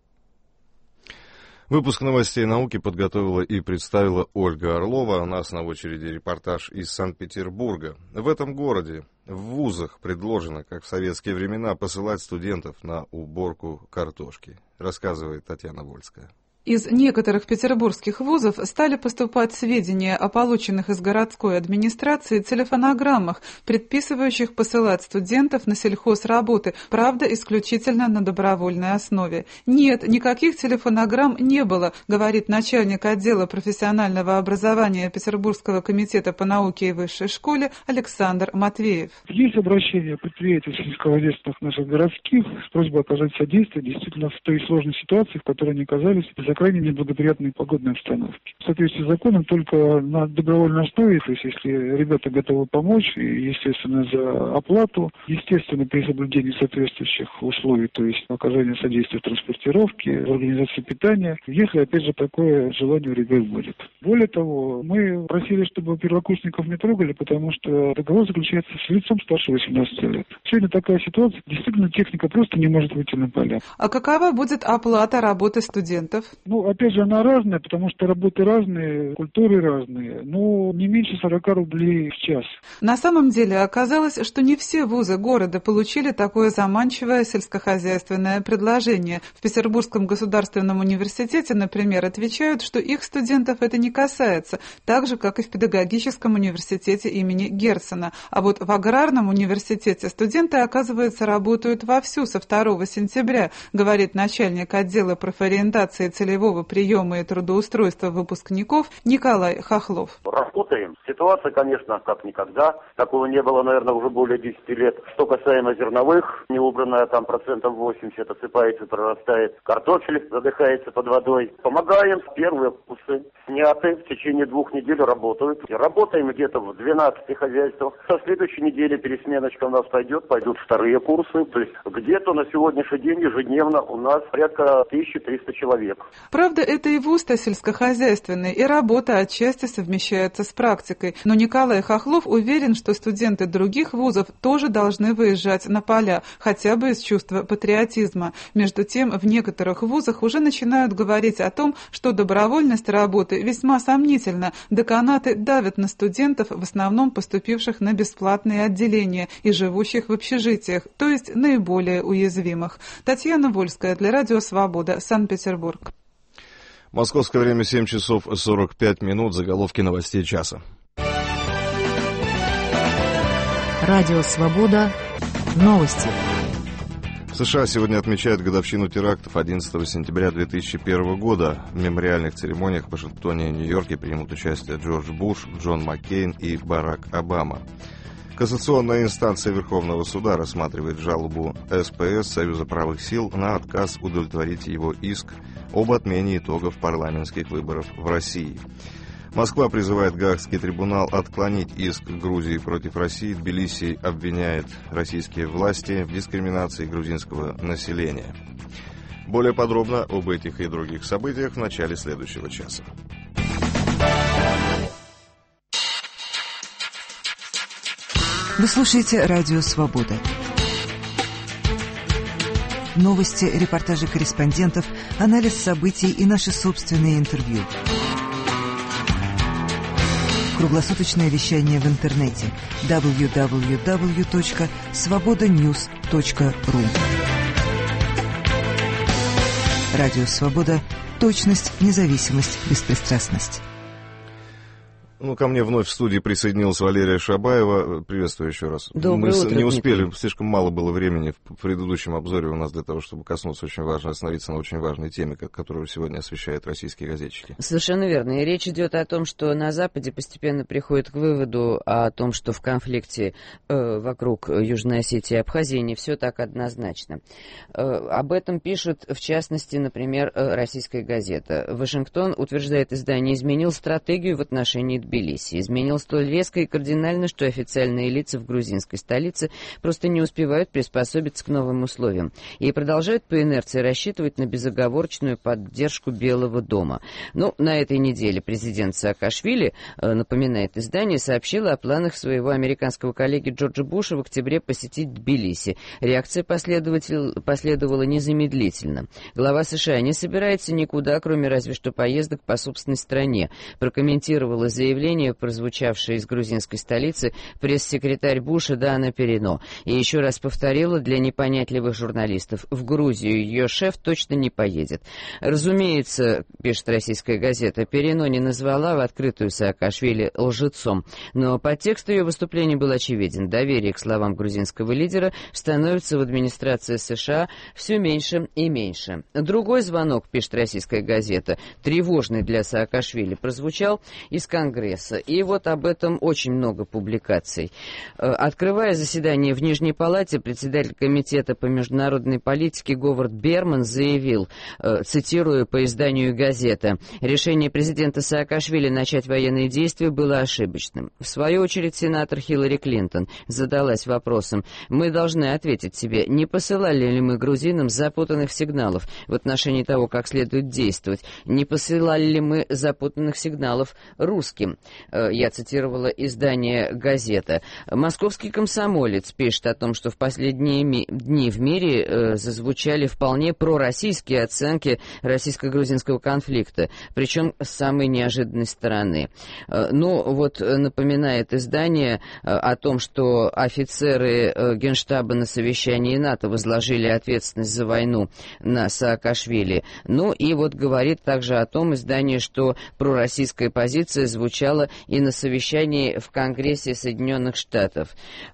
Выпуск новостей науки подготовила и представила Ольга Орлова. У нас на очереди репортаж из Санкт-Петербурга. В этом городе в вузах предложено, как в советские времена, посылать студентов на уборку картошки, рассказывает Татьяна Вольская. Из некоторых петербургских вузов стали поступать сведения о полученных из городской администрации телефонограммах, предписывающих посылать студентов на сельхозработы, правда, исключительно на добровольной основе. Нет, никаких телефонограмм не было, говорит начальник отдела профессионального образования Петербургского комитета по науке и высшей школе Александр Матвеев. Есть обращение предприятий сельскохозяйственных наших городских с просьбой оказать содействие действительно в той сложной ситуации, в которой они оказались из-за крайне неблагоприятной погодной обстановки. В соответствии с законом только на добровольной основе, то есть если ребята готовы помочь, и, естественно, за оплату, естественно, при соблюдении соответствующих условий, то есть оказание содействия в транспортировке, в организации питания, если, опять же, такое желание у ребят будет. Более того, мы просили, чтобы первокурсников не трогали, потому что договор заключается с лицом старше восемнадцати лет. Сегодня такая ситуация, действительно, техника просто не может выйти на поля. А какова будет оплата работы студентов? Ну, опять же, она разная, потому что работы разные, культуры разные, но не меньше сорока рублей в час. На самом деле оказалось, что не все вузы города получили такое заманчивое сельскохозяйственное предложение. В Петербургском государственном университете, например, отвечают, что их студентов это не касается, так же, как и в педагогическом университете имени Герцена. А вот в аграрном университете студенты, оказывается, работают вовсю со второго сентября, говорит начальник отдела профориентации целевой приема и трудоустройства выпускников Николай Хохлов. Работаем. Ситуация, конечно, как никогда. Такого не было, наверное, уже более десяти лет. Что касаемо зерновых, не убранная там процентов восемьдесят, осыпается, прорастает. Картофель задыхается под водой. Помогаем. Первые курсы сняты. В течение двух недель работают. И работаем где-то в двенадцати хозяйствах. Со следующей недели пересменочка у нас пойдет. Пойдут вторые курсы. То есть где-то на сегодняшний день ежедневно у нас порядка тысячи триста человек. Правда, это и вуз-то сельскохозяйственный, и работа отчасти совмещается с практикой. Но Николай Хохлов уверен, что студенты других вузов тоже должны выезжать на поля, хотя бы из чувства патриотизма. Между тем, в некоторых вузах уже начинают говорить о том, что добровольность работы весьма сомнительна. Деканаты давят на студентов, в основном поступивших на бесплатные отделения и живущих в общежитиях, то есть наиболее уязвимых. Татьяна Вольская для Радио Свобода, Санкт-Петербург. Московское время семь часов сорок пять минут. Заголовки новостей часа. Радио Свобода. Новости. В США сегодня отмечают годовщину терактов одиннадцатого сентября две тысячи первого года. В мемориальных церемониях в Вашингтоне и Нью-Йорке примут участие Джордж Буш, Джон Маккейн и Барак Обама. Кассационная инстанция Верховного суда рассматривает жалобу эс пэ эс Союза правых сил на отказ удовлетворить его иск об отмене итогов парламентских выборов в России. Москва призывает Гаагский трибунал отклонить иск Грузии против России. Тбилиси обвиняет российские власти в дискриминации грузинского населения. Более подробно об этих и других событиях в начале следующего часа. Вы слушаете Радио Свобода. Новости, репортажи корреспондентов, анализ событий и наши собственные интервью. Круглосуточное вещание в интернете дабл ю дабл ю дабл ю точка свобода ньюс точка ру. Радио Свобода. Точность, независимость, беспристрастность. Ну, ко мне вновь в студии присоединилась Валерия Шабаева. Приветствую еще раз. Доброе Мы утро, не успели, Дмитрий. Слишком мало было времени в предыдущем обзоре у нас для того, чтобы коснуться очень важной, остановиться на очень важной теме, которую сегодня освещают российские газетчики. Совершенно верно. И речь идет о том, что на Западе постепенно приходит к выводу о том, что в конфликте э, вокруг Южной Осетии и Абхазии не все так однозначно. Э, об этом пишет, в частности, например, российская газета. Вашингтон, утверждает издание, изменил стратегию в отношении Тбилиси. Изменил столь резко и кардинально, что официальные лица в грузинской столице просто не успевают приспособиться к новым условиям и продолжают по инерции рассчитывать на безоговорочную поддержку Белого дома. Ну, на этой неделе президент Саакашвили, напоминает издание, сообщил о планах своего американского коллеги Джорджа Буша в октябре посетить Тбилиси. Реакция последовала незамедлительно. Глава США не собирается никуда, кроме разве что поездок по собственной стране, прокомментировала заявление, прозвучавшее из грузинской столицы, пресс-секретарь Буша Дана Перино. И еще раз повторила для непонятливых журналистов: в Грузию ее шеф точно не поедет. Разумеется, пишет российская газета, Перино не назвала в открытую Саакашвили лжецом, но подтекст ее выступления был очевиден. Доверие к словам грузинского лидера становится в администрации США все меньше и меньше. Другой звонок, пишет российская газета, тревожный для Саакашвили, прозвучал из Конгресса. И вот об этом очень много публикаций. Открывая заседание в Нижней Палате, председатель Комитета по международной политике Говард Берман заявил, цитирую по изданию «Газета», решение президента Саакашвили начать военные действия было ошибочным. В свою очередь сенатор Хиллари Клинтон задалась вопросом: мы должны ответить себе, не посылали ли мы грузинам запутанных сигналов в отношении того, как следует действовать, не посылали ли мы запутанных сигналов русским. Я цитировала издание «Газета». Московский комсомолец пишет о том, что в последние ми- дни в мире э, зазвучали вполне пророссийские оценки российско-грузинского конфликта, причем с самой неожиданной стороны. Э, ну, вот напоминает издание э, о том, что офицеры э, Генштаба на совещании НАТО возложили ответственность за войну на Саакашвили. Ну, и вот говорит также о том издание, что пророссийская позиция звучала и на совещании в Конгрессе Соединенных Штатов.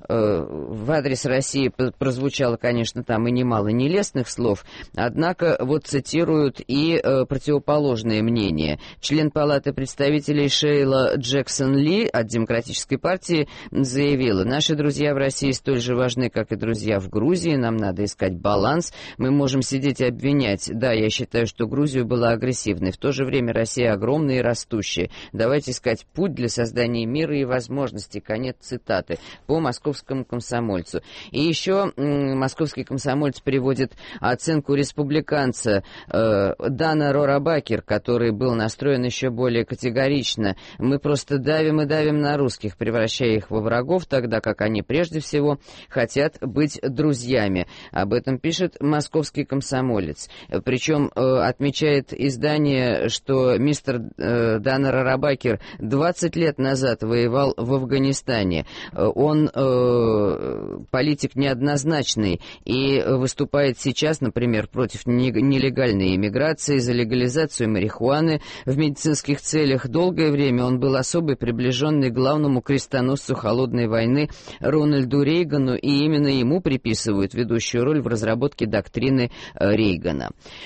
В адрес России прозвучало, конечно, там и немало нелестных слов, однако вот цитируют и противоположное мнение. Член Палаты представителей Шейла Джексон-Ли от Демократической партии заявила: наши друзья в России столь же важны, как и друзья в Грузии, нам надо искать баланс, мы можем сидеть и обвинять. Да, я считаю, что Грузия была агрессивной, в то же время Россия огромная и растущая. Давайте искать искать путь для создания мира и возможностей. Конец цитаты по московскому комсомольцу. И еще м, московский комсомолец приводит оценку республиканца э, Дана Рорабакер, который был настроен еще более категорично. Мы просто давим и давим на русских, превращая их во врагов, тогда как они прежде всего хотят быть друзьями. Об этом пишет московский комсомолец. Причем э, отмечает издание, что мистер э, Дан Рорабакер двадцать лет назад воевал в Афганистане. Он э, политик неоднозначный и выступает сейчас, например, против нелегальной иммиграции, за легализацию марихуаны в медицинских целях. Долгое время он был особо приближенный к главному крестоносцу холодной войны Рональду Рейгану, и именно ему приписывают ведущую роль в разработке доктрины Рейгана.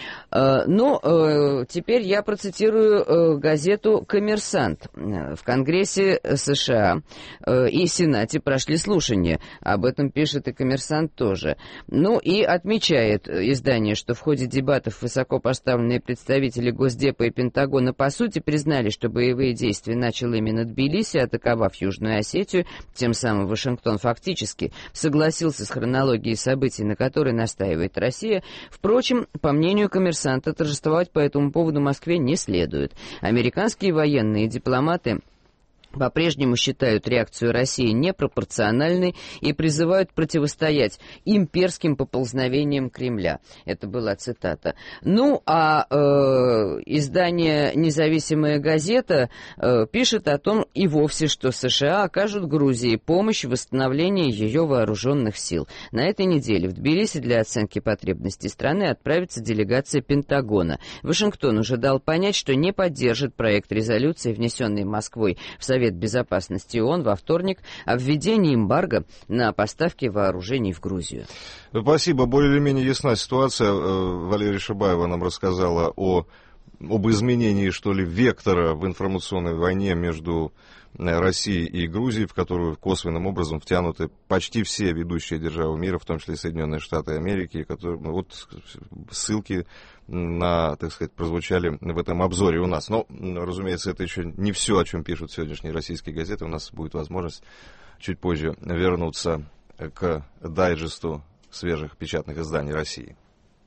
Ну, теперь я процитирую газету «Коммерсант». В Конгрессе США и Сенате прошли слушания. Об этом пишет и «Коммерсант» тоже. Ну и отмечает издание, что в ходе дебатов высокопоставленные представители Госдепа и Пентагона по сути признали, что боевые действия начал именно Тбилиси, атаковав Южную Осетию. Тем самым Вашингтон фактически согласился с хронологией событий, на которой настаивает Россия. Впрочем, по мнению «Коммерсанта», торжествовать по этому поводу Москве не следует. Американские военные и дипломаты по-прежнему считают реакцию России непропорциональной и призывают противостоять имперским поползновениям Кремля. Это была цитата. Ну, а э, издание «Независимая газета» э, пишет о том и вовсе, что США окажут Грузии помощь в восстановлении ее вооруженных сил. На этой неделе в Тбилиси для оценки потребностей страны отправится делегация Пентагона. Вашингтон уже дал понять, что не поддержит проект резолюции, внесенный Москвой в Совет Безопасности ООН во вторник, о введении эмбарго на поставки вооружений в Грузию. Спасибо. Более или менее ясна ситуация. Валерия Шибаева нам рассказала о, об изменении, что ли, вектора в информационной войне между Россией и Грузией, в которую косвенным образом втянуты почти все ведущие державы мира, в том числе Соединенные Штаты Америки, которые, вот ссылки на, так сказать, прозвучали в этом обзоре у нас. Но, разумеется, это еще не все, о чем пишут сегодняшние российские газеты. У нас будет возможность чуть позже вернуться к дайджесту свежих печатных изданий России.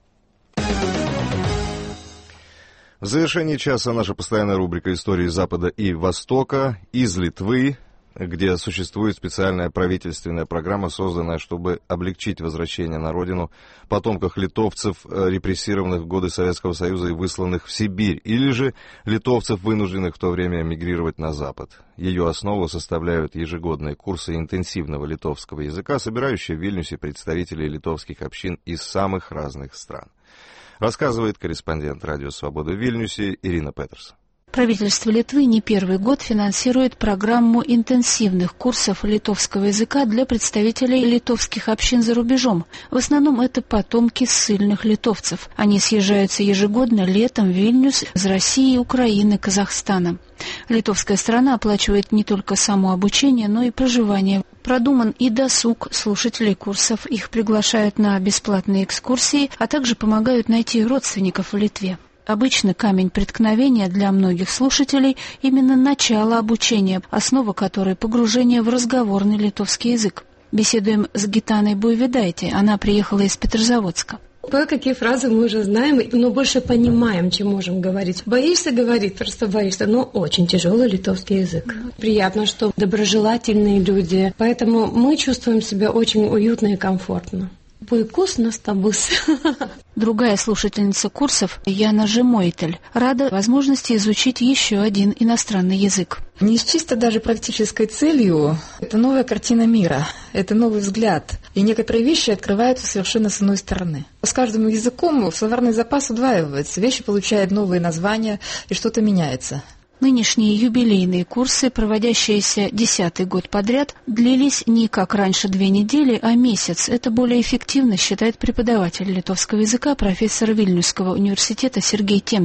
В завершении часа наша постоянная рубрика «Истории Запада и Востока» из Литвы, где существует специальная правительственная программа, созданная, чтобы облегчить возвращение на родину потомков литовцев, репрессированных в годы Советского Союза и высланных в Сибирь, или же литовцев, вынужденных в то время мигрировать на Запад. Ее основу составляют ежегодные курсы интенсивного литовского языка, собирающие в Вильнюсе представителей литовских общин из самых разных стран. Рассказывает корреспондент «Радио Свобода» в Вильнюсе Ирина Петерс. Правительство Литвы не первый год финансирует программу интенсивных курсов литовского языка для представителей литовских общин за рубежом. В основном это потомки ссыльных литовцев. Они съезжаются ежегодно летом в Вильнюс из России, Украины, Казахстана. Литовская сторона оплачивает не только само обучение, но и проживание. Продуман и досуг слушателей курсов. Их приглашают на бесплатные экскурсии, а также помогают найти родственников в Литве. Обычно камень преткновения для многих слушателей именно начало обучения, основа которой погружение в разговорный литовский язык. Беседуем с Гитаной Буйвидайте, она приехала из Петрозаводска. Кое-какие фразы мы уже знаем, но больше понимаем, чем можем говорить. Боишься говорить, просто боишься, но очень тяжелый литовский язык. Mm-hmm. Приятно, что доброжелательные люди, поэтому мы чувствуем себя очень уютно и комфортно. Puikus nuostabus. Другая слушательница курсов, Яна Жемойтель, рада возможности изучить еще один иностранный язык. Не с чисто даже практической целью, это новая картина мира, это новый взгляд, и некоторые вещи открываются совершенно с иной стороны. С каждым языком словарный запас удваивается, вещи получают новые названия, и что-то меняется. Нынешние юбилейные курсы, проводящиеся десятый год подряд, длились не как раньше две недели, а месяц. Это более эффективно, считает преподаватель литовского языка, профессор Вильнюсского университета Сергей Темчин.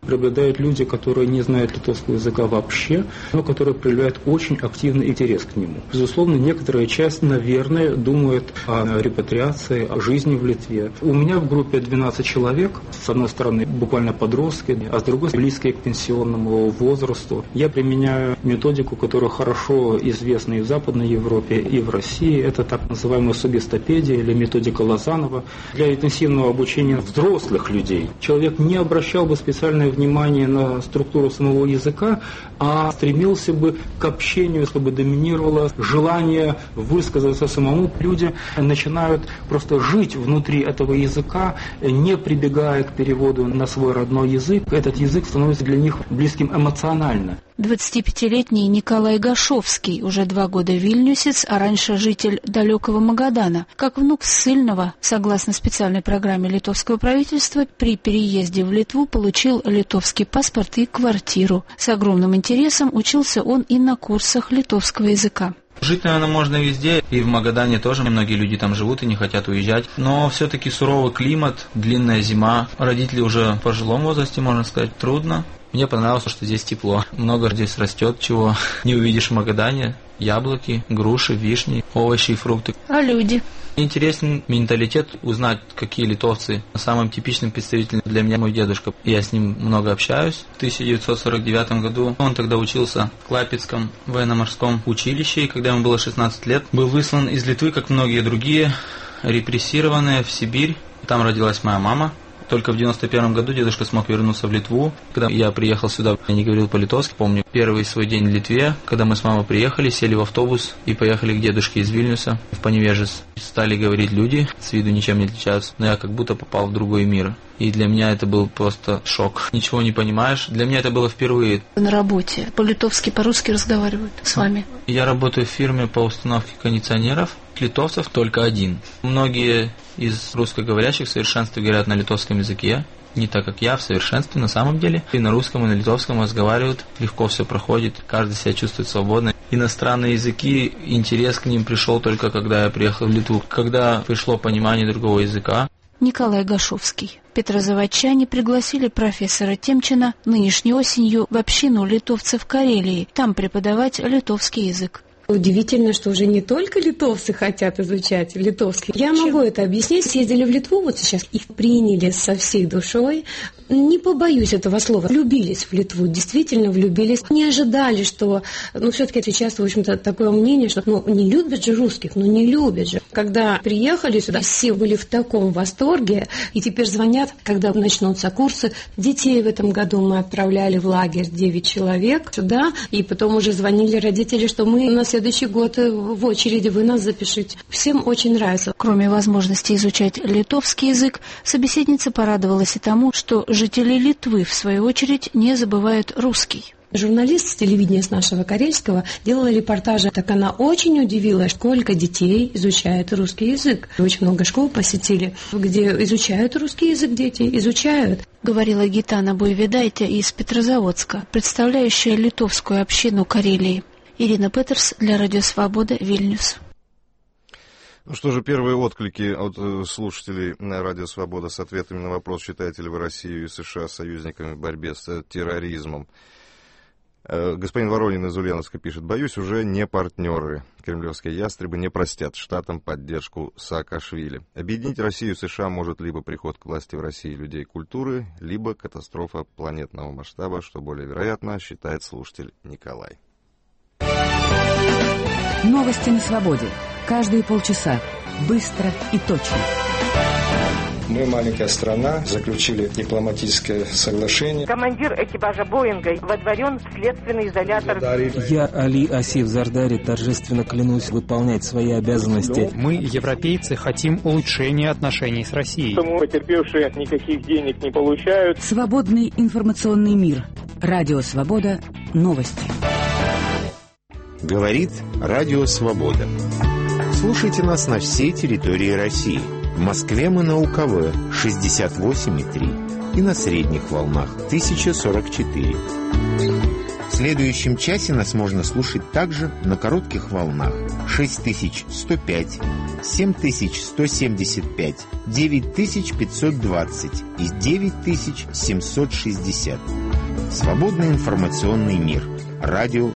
Преобладают люди, которые не знают литовского языка вообще, но которые проявляют очень активный интерес к нему. Безусловно, некоторая часть, наверное, думает о репатриации, о жизни в Литве. У меня в группе двенадцать человек. С одной стороны, буквально подростки, а с другой, близкие к пенсионному возрасту. Я применяю методику, которая хорошо известна и в Западной Европе, и в России. Это так называемая субистопедия или методика Лозанова. Для интенсивного обучения взрослых людей человек не обращал бы специальное внимание на структуру самого языка, а стремился бы к общению, чтобы доминировало желание высказаться самому. Люди начинают просто жить внутри этого языка, не прибегая к переводу на свой родной язык. Этот язык становится для них близким эмоционально. двадцатипятилетний Николай Гашовский, уже два года вильнюсец, а раньше житель далекого Магадана. Как внук ссыльного, согласно специальной программе литовского правительства, при переезде в Литву получил литовский паспорт и квартиру. С огромным интересом учился он и на курсах литовского языка. Жить, наверное, можно везде, и в Магадане тоже многие люди там живут и не хотят уезжать. Но все-таки суровый климат, длинная зима, родители уже в пожилом возрасте, можно сказать, трудно. Мне понравилось, что здесь тепло. Много здесь растет, чего не увидишь в Магадане. Яблоки, груши, вишни, овощи и фрукты. А люди? Интересен менталитет, узнать, какие литовцы. Самым типичным представителем для меня мой дедушка. Я с ним много общаюсь. В тысяча девятьсот сорок девятом году он тогда учился в Клайпедском военно-морском училище, и когда ему было шестнадцать лет, был выслан из Литвы, как многие другие, репрессированные в Сибирь. Там родилась моя мама. Только в девяносто первом году дедушка смог вернуться в Литву. Когда я приехал сюда, я не говорил по-литовски. Помню первый свой день в Литве, когда мы с мамой приехали, сели в автобус и поехали к дедушке из Вильнюса в Паневежес. Стали говорить люди, с виду ничем не отличаются, но я как будто попал в другой мир. И для меня это был просто шок. Ничего не понимаешь. Для меня это было впервые. На работе по-литовски, по-русски разговаривают с вами? Я работаю в фирме по установке кондиционеров. Литовцев только один. Многие из русскоговорящих в совершенстве говорят на литовском языке. Не так, как я, в совершенстве на самом деле. И на русском, и на литовском разговаривают. Легко все проходит. Каждый себя чувствует свободно. Иностранные языки, интерес к ним пришел только когда я приехал в Литву. Когда пришло понимание другого языка. Николай Гашовский. Петрозаводчане пригласили профессора Темчина нынешней осенью в общину литовцев Карелии. Там преподавать литовский язык. Удивительно, что уже не только литовцы хотят изучать литовский. Я могу это объяснить. Съездили в Литву, вот сейчас их приняли со всей душой. Не побоюсь этого слова. Влюбились в Литву, действительно влюбились. Не ожидали, что... Ну, все-таки сейчас, в общем-то, такое мнение, что ну, не любят же русских, ну, не любят же. Когда приехали сюда, все были в таком восторге, и теперь звонят, когда начнутся курсы. Детей в этом году мы отправляли в лагерь девять человек сюда, и потом уже звонили родители, что мы на следующий год в очереди, вы нас запишите. Всем очень нравится. Кроме возможности изучать литовский язык, собеседница порадовалась и тому, что жители Литвы, в свою очередь, не забывают русский. Журналист с телевидения с нашего карельского делала репортажи. Так она очень удивилась, сколько детей изучает русский язык. Очень много школ посетили, где изучают русский язык дети, изучают. Говорила Гитана Буйведайте из Петрозаводска, представляющая литовскую общину Карелии. Ирина Петерс для Радио Свобода, Вильнюс. Ну что же, первые отклики от слушателей на Радио Свобода с ответами на вопрос, считаете ли вы Россию и США союзниками в борьбе с терроризмом. Господин Воронин из Ульяновска пишет: боюсь, уже не партнеры. Кремлевские ястребы не простят штатам поддержку Саакашвили. Объединить Россию и США может либо приход к власти в России людей культуры, либо катастрофа планетного масштаба, что более вероятно, считает слушатель Николай. Новости на свободе. Каждые полчаса. Быстро и точно. Мы, маленькая страна, заключили дипломатическое соглашение. Командир экипажа Боинга водворен в следственный изолятор. Я, Али Асиф Зардари, торжественно клянусь выполнять свои обязанности. Мы, европейцы, хотим улучшения отношений с Россией. Тому потерпевшие никаких денег не получают. Свободный информационный мир. Радио Свобода. Новости. Говорит Радио Свобода. Слушайте нас на всей территории России. В Москве мы на УКВ шестьдесят восемь и три и на средних волнах тысяча сорок четыре. следующем часе нас можно слушать также на коротких волнах шесть тысяч сто пять, семь тысяч сто семьдесят пять, девять тысяч пятьсот двадцать и девять тысяч семьсот шестьдесят. Свободный информационный мир. Радио